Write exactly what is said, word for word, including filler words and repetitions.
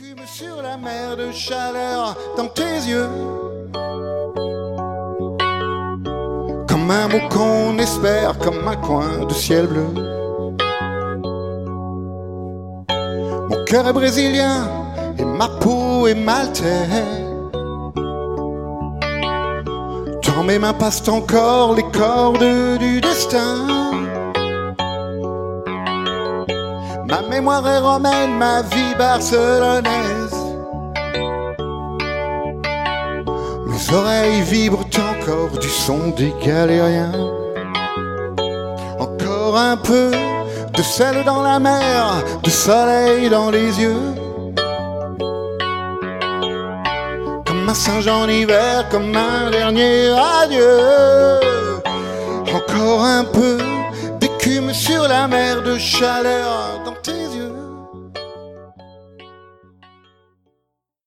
D'écume sur la mer de chaleur dans tes yeux. Comme un mot qu'on espère, comme un coin de ciel bleu. Mon cœur est brésilien et ma peau est maltaise. Dans mes mains passent encore les cordes du destin. Ma mémoire est romaine, ma vie barcelonaise. Mes oreilles vibrent encore du son des galériens. Encore un peu de sel dans la mer, de soleil dans les yeux. Comme un Saint-Jean d'hiver, comme un dernier adieu. Encore un peu d'écume sur la mer de chaleur.